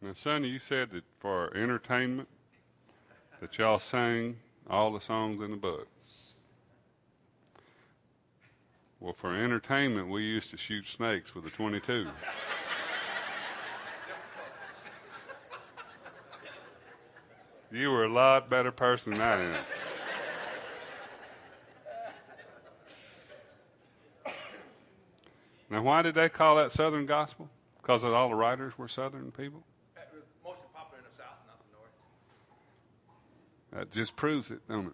Now, Sonny, you said that for entertainment that y'all sang all the songs in the book. Well, for entertainment, we used to shoot snakes with a 22. You were a lot better person than I am. Now, why did they call that Southern gospel? Because all the writers were Southern people? It was mostly popular in the South, not the North. That just proves it, don't it?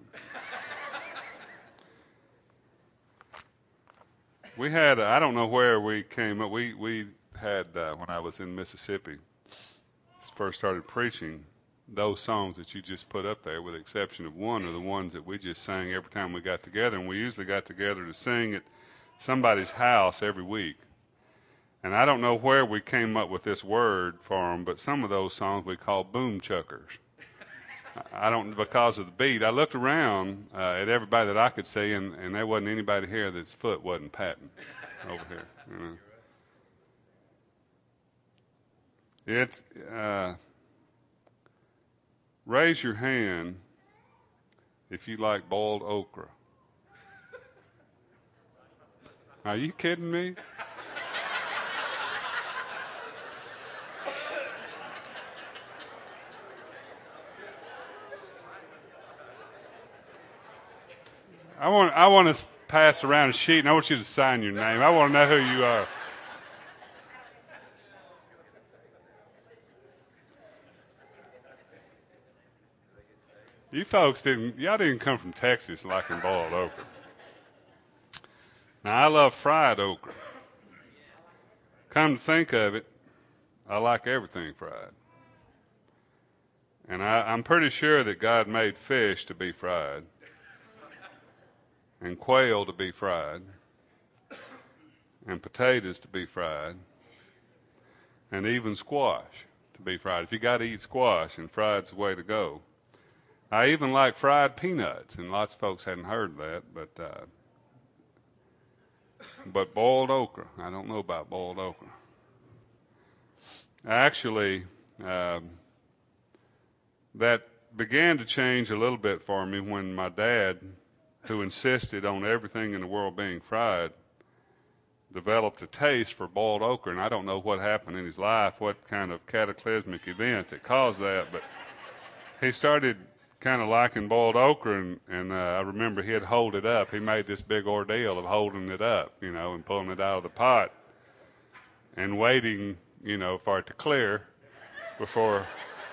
We had, I don't know where we came up. We had, when I was in Mississippi, first started preaching, those songs that you just put up there, with the exception of one, are the ones that we just sang every time we got together. And we usually got together to sing at somebody's house every week. And I don't know where we came up with this word for them, but some of those songs we called boom chuckers. I don't, because of the beat. I looked around at everybody that I could see, and there wasn't anybody here that's foot wasn't patting over here. You know. Raise your hand if you like boiled okra. Are you kidding me? I want to pass around a sheet, and I want you to sign your name. I want to know who you are. You folks y'all didn't come from Texas liking boiled okra. Now, I love fried okra. Come to think of it, I like everything fried. And I'm pretty sure that God made fish to be fried, and quail to be fried, and potatoes to be fried, and even squash to be fried. If you got to eat squash, and fried's the way to go. I even like fried peanuts, and lots of folks hadn't heard of that, but boiled okra, I don't know about boiled okra. Actually, that began to change a little bit for me when my dad, who insisted on everything in the world being fried, developed a taste for boiled okra. And I don't know what happened in his life, what kind of cataclysmic event that caused that, but he started kind of liking boiled okra, and I remember he'd hold it up. He made this big ordeal of holding it up, and pulling it out of the pot and waiting, for it to clear before.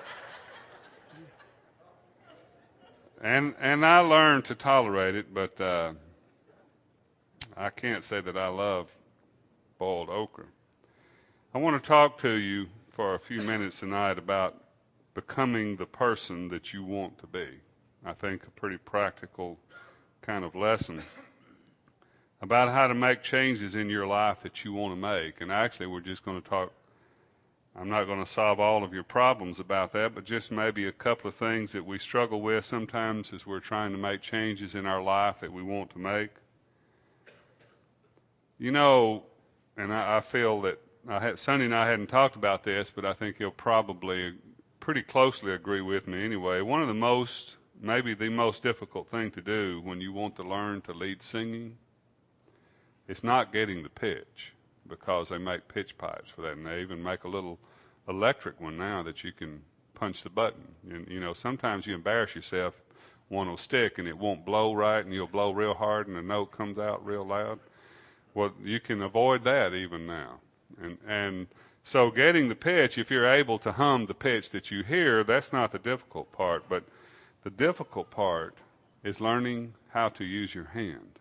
And I learned to tolerate it, but I can't say that I love boiled okra. I want to talk to you for a few minutes tonight about becoming the person that you want to be. I think a pretty practical kind of lesson about how to make changes in your life that you want to make. And actually, we're just going to talk. I'm not going to solve all of your problems about that, but just maybe a couple of things that we struggle with sometimes as we're trying to make changes in our life that we want to make. And I feel that Sonny and I hadn't talked about this, but I think he'll probably pretty closely agree with me anyway. One of the maybe the most difficult thing to do when you want to learn to lead singing is not getting the pitch, because they make pitch pipes for that, and they even make a little electric one now that you can punch the button. And sometimes you embarrass yourself, one will stick and it won't blow right, and you'll blow real hard and the note comes out real loud. Well, you can avoid that even now. And so getting the pitch, if you're able to hum the pitch that you hear, that's not the difficult part. But the difficult part is learning how to use your hand.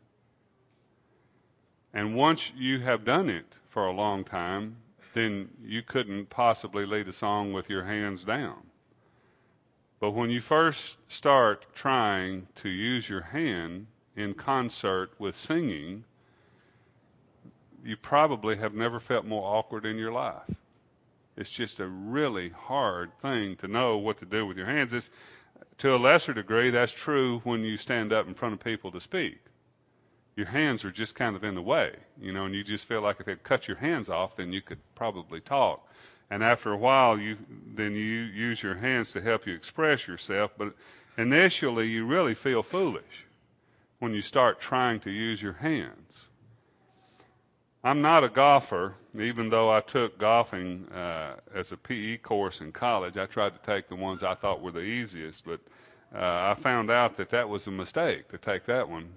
And once you have done it for a long time, then you couldn't possibly lead a song with your hands down. But when you first start trying to use your hand in concert with singing, you probably have never felt more awkward in your life. It's just a really hard thing to know what to do with your hands. To a lesser degree, that's true when you stand up in front of people to speak. Your hands are just kind of in the way, and you just feel like if it cut your hands off, then you could probably talk. And after a while, you use your hands to help you express yourself. But initially, you really feel foolish when you start trying to use your hands. I'm not a golfer, even though I took golfing as a PE course in college. I tried to take the ones I thought were the easiest, but I found out that was a mistake to take that one.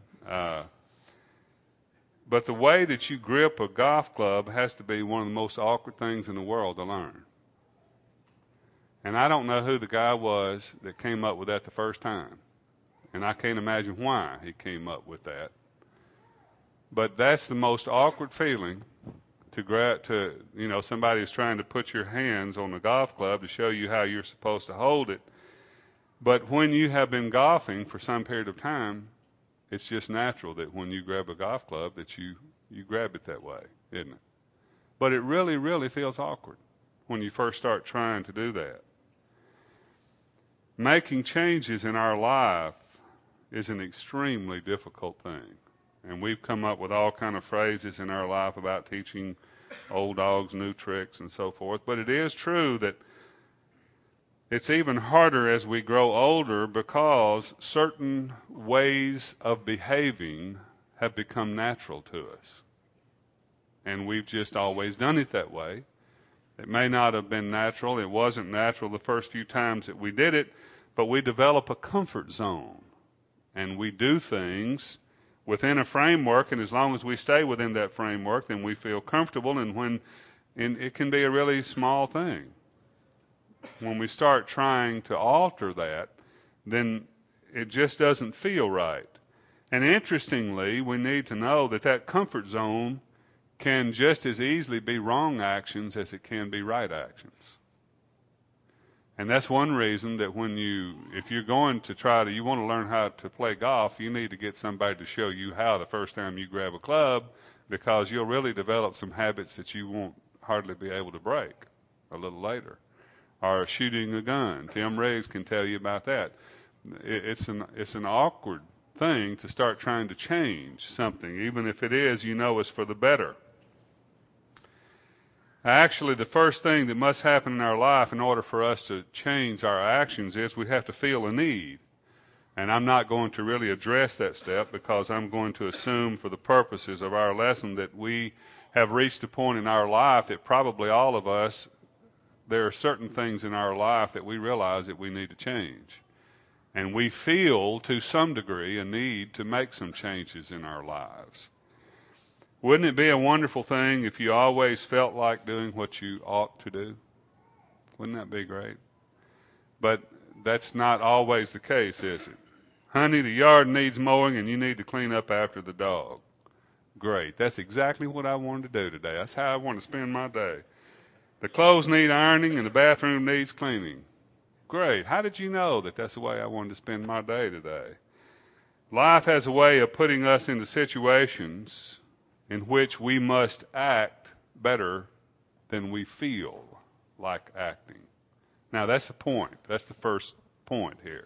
But the way that you grip a golf club has to be one of the most awkward things in the world to learn. And I don't know who the guy was that came up with that the first time. And I can't imagine why he came up with that. But that's the most awkward feeling somebody is trying to put your hands on the golf club to show you how you're supposed to hold it. But when you have been golfing for some period of time, it's just natural that when you grab a golf club that you grab it that way, isn't it? But it really, really feels awkward when you first start trying to do that. Making changes in our life is an extremely difficult thing. And we've come up with all kind of phrases in our life about teaching old dogs new tricks and so forth. But it is true that it's even harder as we grow older because certain ways of behaving have become natural to us. And we've just always done it that way. It may not have been natural. It wasn't natural the first few times that we did it, but we develop a comfort zone. And we do things within a framework, and as long as we stay within that framework, then we feel comfortable, and it can be a really small thing. When we start trying to alter that, then it just doesn't feel right. And interestingly, we need to know that comfort zone can just as easily be wrong actions as it can be right actions. And that's one reason that if you're going to you want to learn how to play golf, you need to get somebody to show you how the first time you grab a club, because you'll really develop some habits that you won't hardly be able to break a little later. Or shooting a gun. Tim Riggs can tell you about that. It's an awkward thing to start trying to change something, even if it is, it's for the better. Actually, the first thing that must happen in our life in order for us to change our actions is we have to feel a need. And I'm not going to really address that step because I'm going to assume for the purposes of our lesson that we have reached a point in our life that probably all of us, there are certain things in our life that we realize that we need to change. And we feel to some degree a need to make some changes in our lives. Wouldn't it be a wonderful thing if you always felt like doing what you ought to do? Wouldn't that be great? But that's not always the case, is it? Honey, the yard needs mowing and you need to clean up after the dog. Great. That's exactly what I wanted to do today. That's how I want to spend my day. The clothes need ironing and the bathroom needs cleaning. Great. How did you know that that's the way I wanted to spend my day today? Life has a way of putting us into situations in which we must act better than we feel like acting. Now, that's the point. That's the first point here.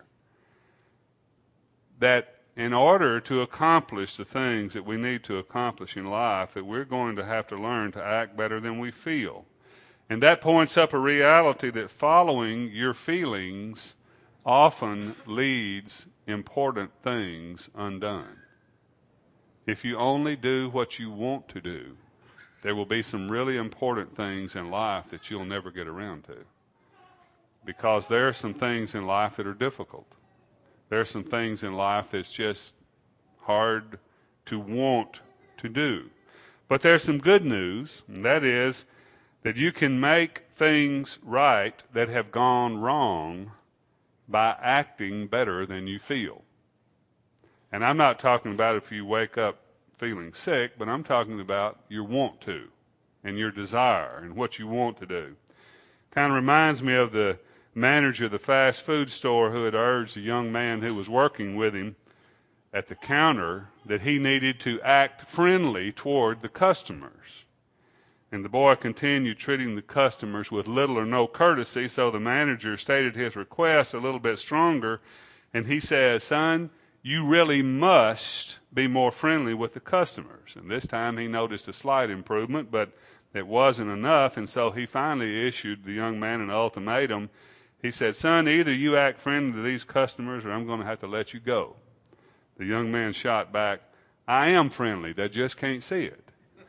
That in order to accomplish the things that we need to accomplish in life, that we're going to have to learn to act better than we feel. And that points up a reality that following your feelings often leads important things undone. If you only do what you want to do, there will be some really important things in life that you'll never get around to. Because there are some things in life that are difficult. There are some things in life that's just hard to want to do. But there's some good news, and that is that you can make things right that have gone wrong by acting better than you feel. And I'm not talking about if you wake up feeling sick, but I'm talking about your want to and your desire and what you want to do. Kind of reminds me of the manager of the fast food store who had urged a young man who was working with him at the counter that he needed to act friendly toward the customers. And the boy continued treating the customers with little or no courtesy, so the manager stated his request a little bit stronger, and he said, "Son, you really must be more friendly with the customers." And this time he noticed a slight improvement, but it wasn't enough, and so he finally issued the young man an ultimatum. He said, "Son, either you act friendly to these customers or I'm going to have to let you go." The young man shot back, "I am friendly. They just can't see it."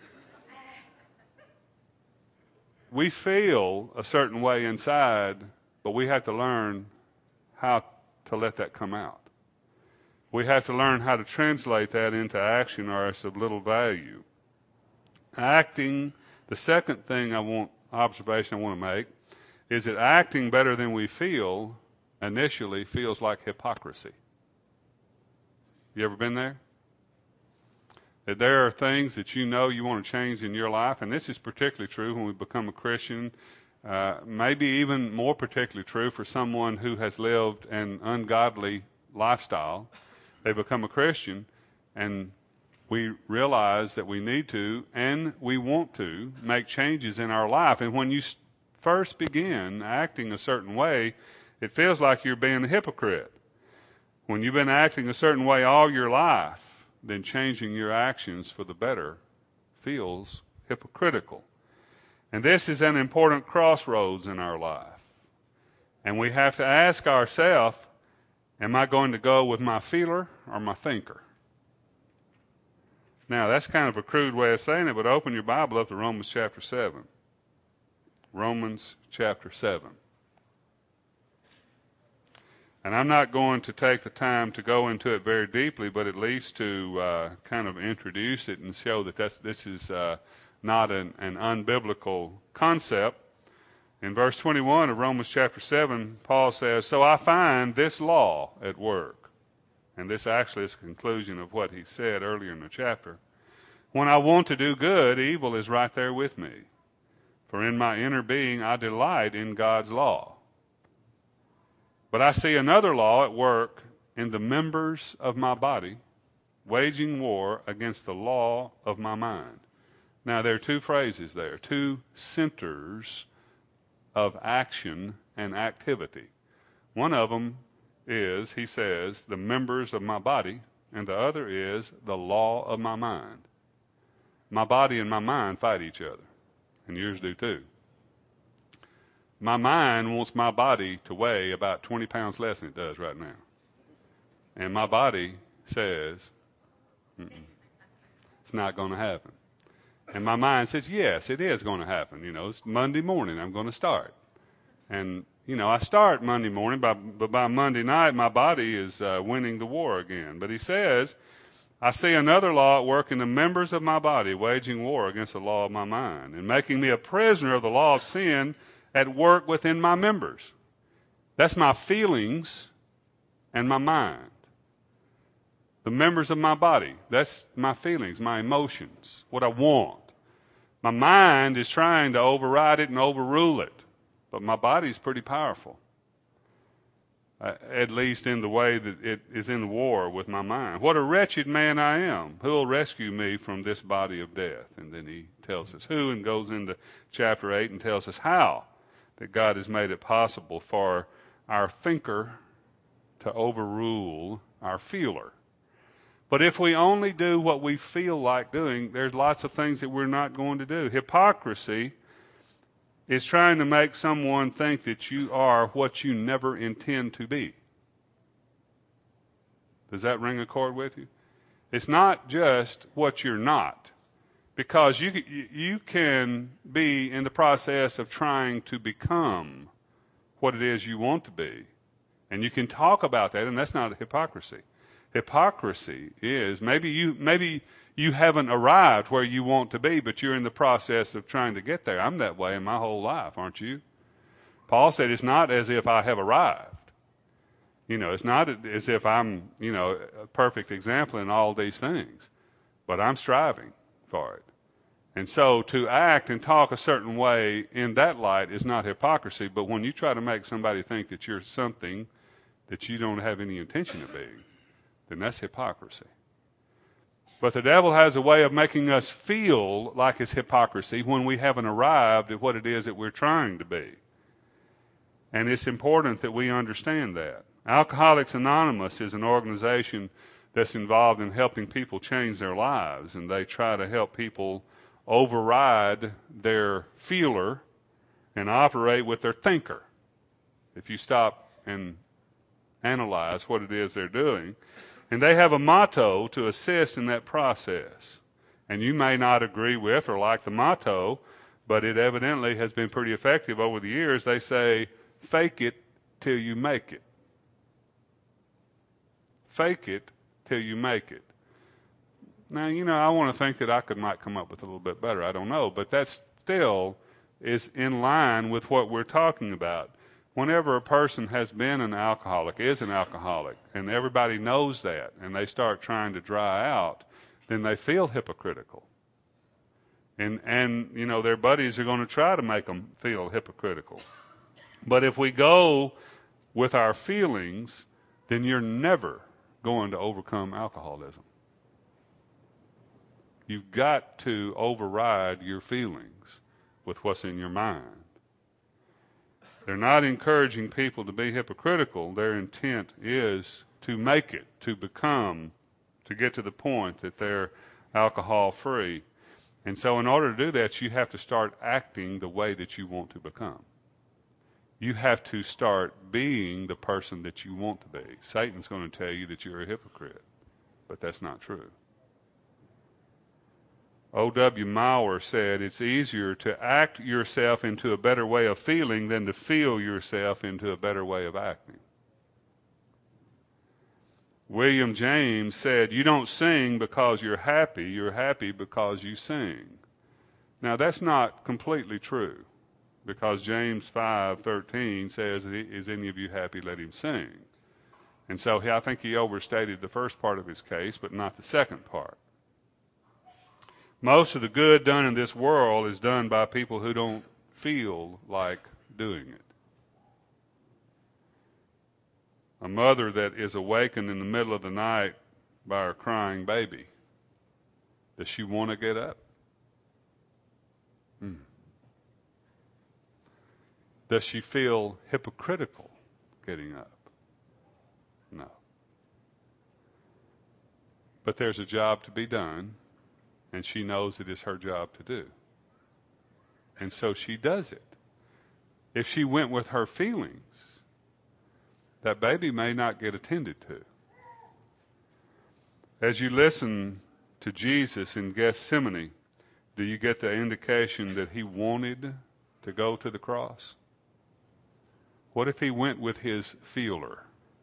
We feel a certain way inside, but we have to learn how to let that come out. We have to learn how to translate that into action, or it's of little value. Acting, the second observation I want to make, is that acting better than we feel initially feels like hypocrisy. You ever been there? That there are things that you know you want to change in your life, and this is particularly true when we become a Christian, maybe even more particularly true for someone who has lived an ungodly lifestyle. They become a Christian, and we realize that we need to and we want to make changes in our life. And when you first begin acting a certain way, it feels like you're being a hypocrite. When you've been acting a certain way all your life, then changing your actions for the better feels hypocritical. And this is an important crossroads in our life. And we have to ask ourselves, am I going to go with my feeler or my thinker? Now, that's kind of a crude way of saying it, but open your Bible up to Romans chapter 7. Romans chapter 7. And I'm not going to take the time to go into it very deeply, but at least to kind of introduce it and show that this is not an unbiblical concept. In verse 21 of Romans chapter 7, Paul says, "So I find this law at work." And this actually is the conclusion of what he said earlier in the chapter. "When I want to do good, evil is right there with me. For in my inner being I delight in God's law. But I see another law at work in the members of my body, waging war against the law of my mind." Now, there are two phrases there, two centers of action and activity. One of them is, he says, the members of my body, and the other is the law of my mind. My body and my mind fight each other, and yours do too. My mind wants my body to weigh about 20 pounds less than it does right now. And my body says, it's not going to happen. And my mind says, yes, it is going to happen. It's Monday morning, I'm going to start. And, I start Monday morning, but by Monday night, my body is winning the war again. But he says, I see another law at work in the members of my body, waging war against the law of my mind, and making me a prisoner of the law of sin at work within my members. That's my feelings and my mind. The members of my body, that's my feelings, my emotions, what I want. My mind is trying to override it and overrule it, but my body's pretty powerful, at least in the way that it is in war with my mind. "What a wretched man I am. Who will rescue me from this body of death?" And then he tells us who, and goes into chapter 8 and tells us how that God has made it possible for our thinker to overrule our feeler. But if we only do what we feel like doing, there's lots of things that we're not going to do. Hypocrisy is trying to make someone think that you are what you never intend to be. Does that ring a chord with you? It's not just what you're not, because you can be in the process of trying to become what it is you want to be, and you can talk about that, and that's not hypocrisy. Hypocrisy is maybe you haven't arrived where you want to be, but you're in the process of trying to get there. I'm that way in my whole life, aren't you? Paul said it's not as if I have arrived. It's not as if I'm, a perfect example in all these things, but I'm striving for it. And so to act and talk a certain way in that light is not hypocrisy, but when you try to make somebody think that you're something that you don't have any intention of being, then that's hypocrisy. But the devil has a way of making us feel like it's hypocrisy when we haven't arrived at what it is that we're trying to be. And it's important that we understand that. Alcoholics Anonymous is an organization that's involved in helping people change their lives, and they try to help people override their feeler and operate with their thinker. If you stop and analyze what it is they're doing. And they have a motto to assist in that process. And you may not agree with or like the motto, but it evidently has been pretty effective over the years. They say, fake it till you make it. Fake it till you make it. Now, I want to think that I might come up with a little bit better. I don't know. But that still is in line with what we're talking about. Whenever a person has been an alcoholic, is an alcoholic, and everybody knows that, and they start trying to dry out, then they feel hypocritical. And their buddies are going to try to make them feel hypocritical. But if we go with our feelings, then you're never going to overcome alcoholism. You've got to override your feelings with what's in your mind. They're not encouraging people to be hypocritical. Their intent is to make it, to get to the point that they're alcohol free. And so in order to do that, you have to start acting the way that you want to become. You have to start being the person that you want to be. Satan's going to tell you that you're a hypocrite, but that's not true. O.W. Maurer said, it's easier to act yourself into a better way of feeling than to feel yourself into a better way of acting. William James said, you don't sing because you're happy because you sing. Now that's not completely true, because James 5:13 says, is any of you happy? Let him sing. And so I think he overstated the first part of his case, but not the second part. Most of the good done in this world is done by people who don't feel like doing it. A mother that is awakened in the middle of the night by her crying baby, does she want to get up? Does she feel hypocritical getting up? No. But there's a job to be done, and she knows it is her job to do. And so she does it. If she went with her feelings, that baby may not get attended to. As you listen to Jesus in Gethsemane, do you get the indication that he wanted to go to the cross? What if he went with his feeler?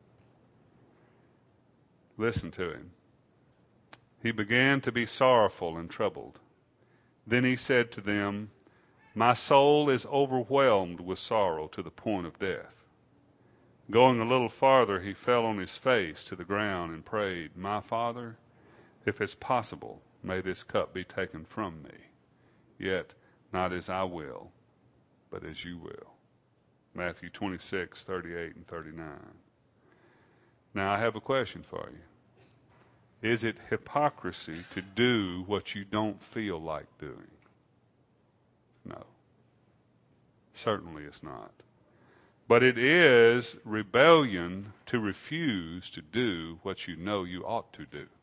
Listen to him. He began to be sorrowful and troubled. Then he said to them, my soul is overwhelmed with sorrow to the point of death. Going a little farther, he fell on his face to the ground and prayed, my Father, if it's possible, may this cup be taken from me. Yet not as I will, but as you will. Matthew 26:38 and 39. Now I have a question for you. Is it hypocrisy to do what you don't feel like doing? No. Certainly it's not. But it is rebellion to refuse to do what you know you ought to do.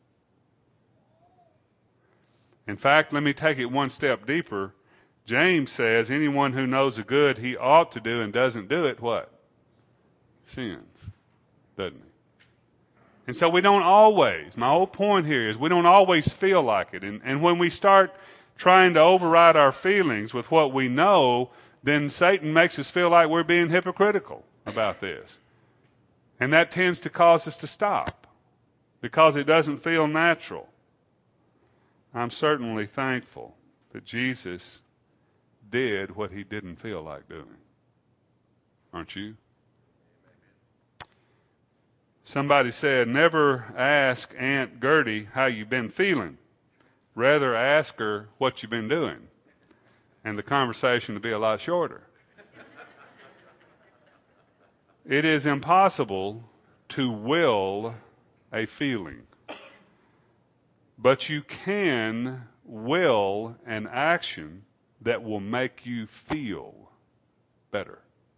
In fact, let me take it one step deeper. James says anyone who knows the good he ought to do and doesn't do it, what? Sins, doesn't he? And so we don't always, my whole point here is we don't always feel like it. And when we start trying to override our feelings with what we know, then Satan makes us feel like we're being hypocritical about this. And that tends to cause us to stop because it doesn't feel natural. I'm certainly thankful that Jesus did what he didn't feel like doing. Aren't you? Somebody said, never ask Aunt Gertie how you've been feeling. Rather ask her what you've been doing. And the conversation will be a lot shorter. It is impossible to will a feeling. But you can will an action that will make you feel better.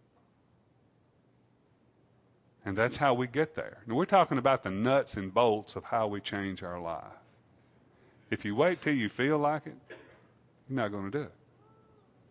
And that's how we get there. Now, we're talking about the nuts and bolts of how we change our life. If you wait till you feel like it, you're not going to do it.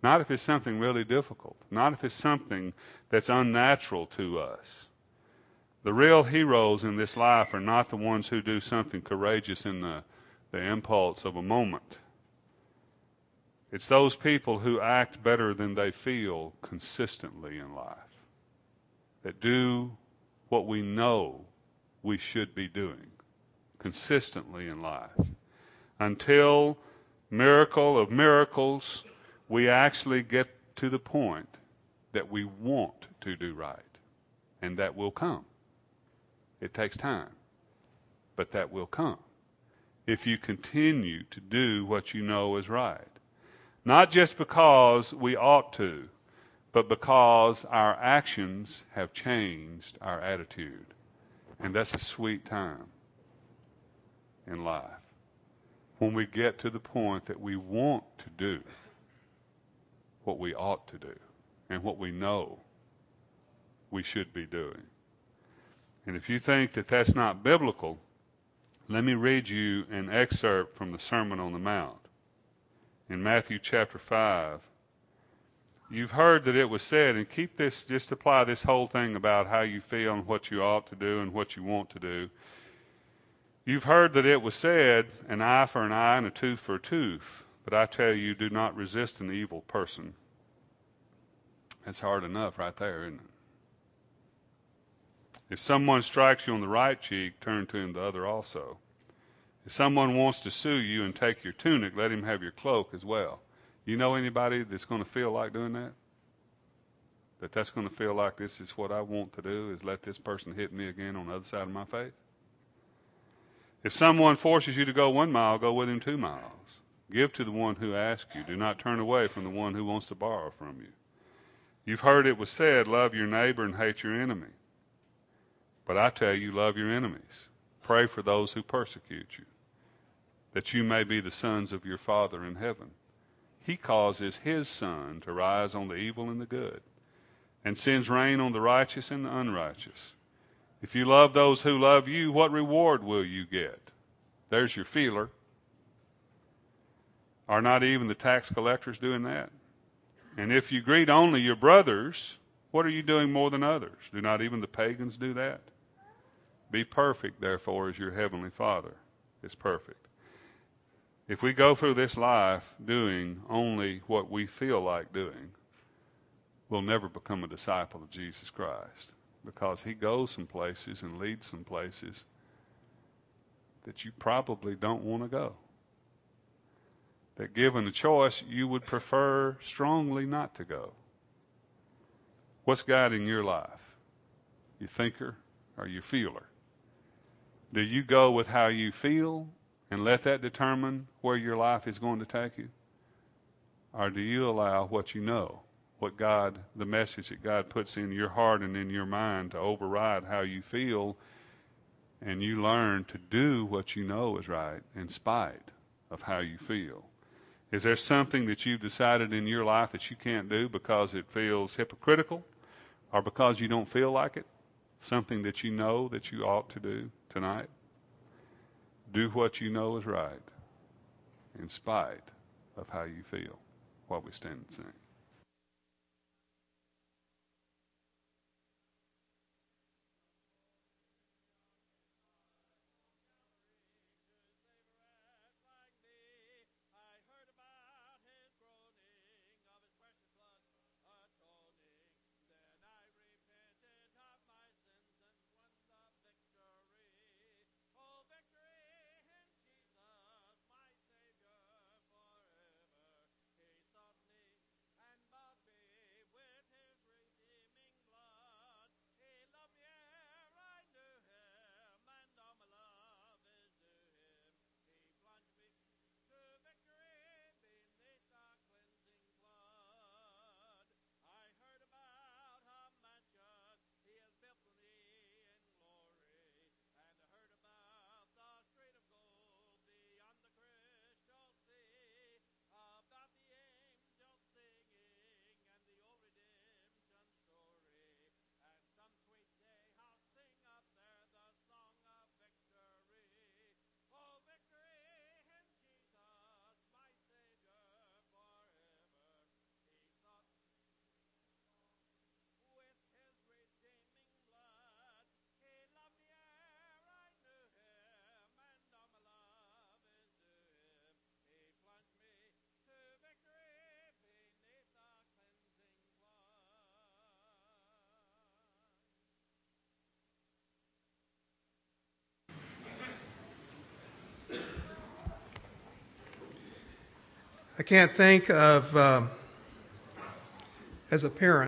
Not if it's something really difficult. Not if it's something that's unnatural to us. The real heroes in this life are not the ones who do something courageous in the impulse of a moment. It's those people who act better than they feel consistently in life, that do what we know we should be doing consistently in life until, miracle of miracles, we actually get to the point that we want to do right. And that will come. It takes time, but that will come if you continue to do what you know is right. Not just because we ought to, but because our actions have changed our attitude. And that's a sweet time in life, when we get to the point that we want to do what we ought to do and what we know we should be doing. And if you think that that's not biblical, let me read you an excerpt from the Sermon on the Mount. In Matthew chapter 5, you've heard that it was said, and keep this, just apply this whole thing about how you feel and what you ought to do and what you want to do. You've heard that it was said, an eye for an eye and a tooth for a tooth. But I tell you, do not resist an evil person. That's hard enough right there, isn't it? If someone strikes you on the right cheek, turn to him the other also. If someone wants to sue you and take your tunic, let him have your cloak as well. You know anybody that's going to feel like doing that? That's going to feel like this is what I want to do, is let this person hit me again on the other side of my face? If someone forces you to go 1 mile, go with him 2 miles. Give to the one who asks you. Do not turn away from the one who wants to borrow from you. You've heard it was said, love your neighbor and hate your enemy. But I tell you, love your enemies. Pray for those who persecute you, that you may be the sons of your Father in heaven. He causes his sun to rise on the evil and the good, and sends rain on the righteous and the unrighteous. If you love those who love you, what reward will you get? There's your feeler. Are not even the tax collectors doing that? And if you greet only your brothers, what are you doing more than others? Do not even the pagans do that? Be perfect, therefore, as your heavenly Father is perfect. If we go through this life doing only what we feel like doing, we'll never become a disciple of Jesus Christ, because he goes some places and leads some places that you probably don't want to go. That given a choice, you would prefer strongly not to go. What's guiding your life? Your thinker or your feeler? Do you go with how you feel and let that determine where your life is going to take you? Or do you allow what you know, what God, the message that God puts in your heart and in your mind, to override how you feel, and you learn to do what you know is right in spite of how you feel? Is there something that you've decided in your life that you can't do because it feels hypocritical or because you don't feel like it? Something that you know that you ought to do tonight? Do what you know is right in spite of how you feel, while we stand and sing. I can't think of, as a parent,